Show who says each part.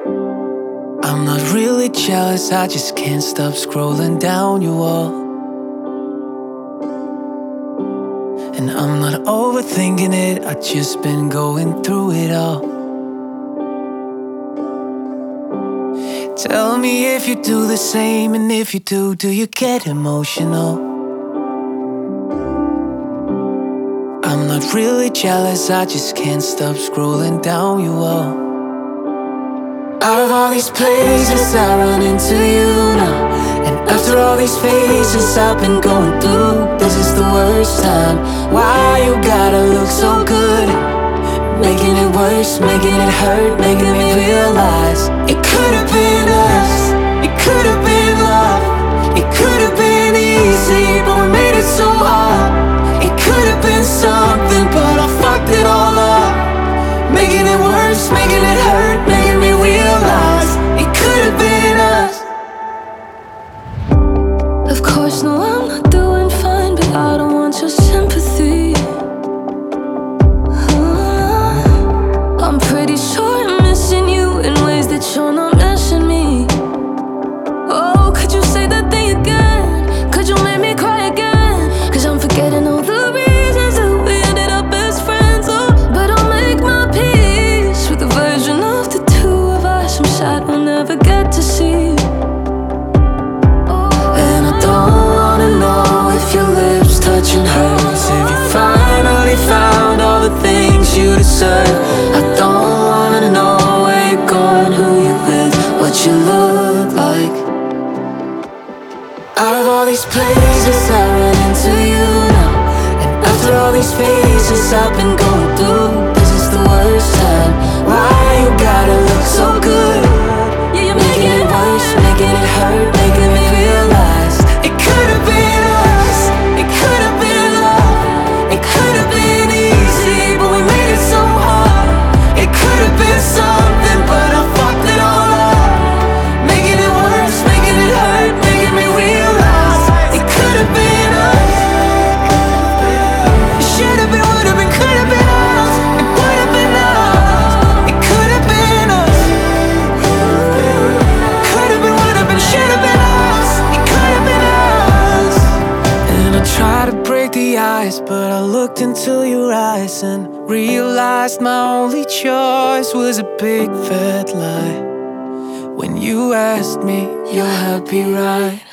Speaker 1: I'm not really jealous, I just can't stop scrolling down your wall. And I'm not overthinking it, I've just been going through it all. Tell me if you do the same, and if you do you get emotional? I'm not really jealous, I just can't stop scrolling down your wall. Out of all these places I run into you now, and after all these phases I've been going through, this is the worst time. Why you gotta look so good, making it worse, making it hurt, making me realize it could have been us, it could have been love, it could have been easy, but we made it so hard. It could have been something, but I fucked it all up, making it worse, making it hurt, making me realize it could have been us.
Speaker 2: Of course, no, I'm not doing fine, but I don't want your sympathy. I'm pretty sure I'm missing you in ways that you're not missing me. Oh, could you say that thing again? Could you make me cry again? 'Cause I'm forgetting all the reasons that we ended up best friends. Oh, but I'll make my peace with the version of the two of us I'm sad we'll never get to see.
Speaker 1: And I don't wanna know if your lips touching hers, if you finally found all the things you deserve. I don't wanna know where you're going, who you're with, what you look like. Out of all these places I run into you now, and after all these phases I've been going through, this is the worst time. Why you gotta look so good,
Speaker 2: Yeah, you're
Speaker 1: making it worse, making it hurt, making me realize it could have been us, it could have been love, it could have been easy, but we made it so hard. It could have been something, but I fucked it all up, making it worse, making it hurt, making me realize it could have been us. It should have been, would have been, could have been us. It would have been us. It could have been us. Could have been, would have been, should have been us. It could have been us. And I tried to break the ice, but I looked into your eyes and realized my only choice was a big fat lie. When you asked me, you're happy, right?